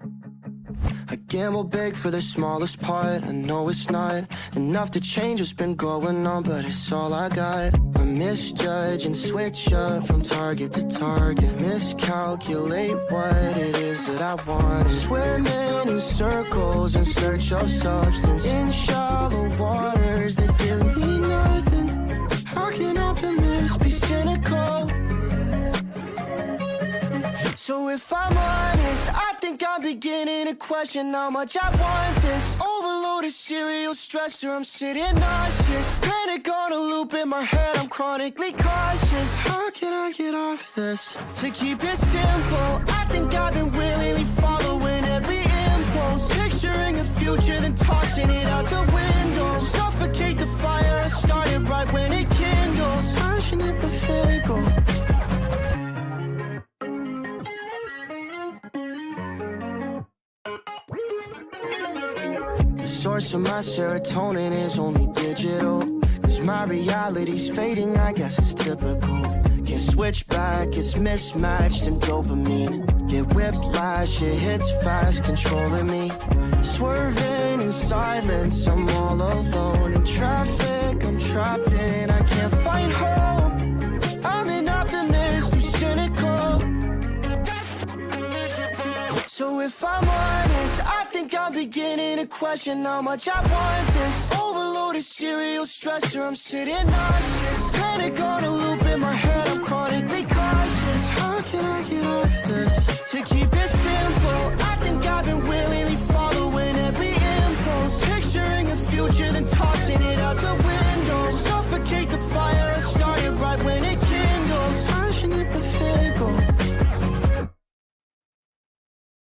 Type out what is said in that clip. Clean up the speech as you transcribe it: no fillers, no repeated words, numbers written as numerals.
I gamble big for the smallest part. I know it's not enough to change what's been going on, but it's all I got. I misjudge and switch up from target to target, miscalculate what it is that I want. Swimming in circles in search of substance, in shallow waters that give me nothing. How can optimists be cynical? So if I'm honest, I think I'm beginning to question how much I want this. Overloaded serial stressor, I'm sitting nauseous. Panic on a loop in my head, I'm chronically cautious. How can I get off this? To keep it simple, I think I've been willingly following every impulse, picturing a future, then tossing it out the window. Suffocate the fire, I started right when it kindles. Passionate but fickle. The source of my serotonin is only digital, 'cause my reality's fading, I guess it's typical. Can't switch back, it's mismatched in dopamine. Get whiplash, it hits fast, controlling me. Swerving in silence, I'm all alone. In traffic, I'm trapped in, I can't find hope. I'm an optimist who's cynical. So if I'm honest, I think I'm beginning to question how much I want this. Overloaded serial stressor, I'm sitting nauseous. Panic on a loop in my head, I'm chronically cautious. How can I get off this? To keep it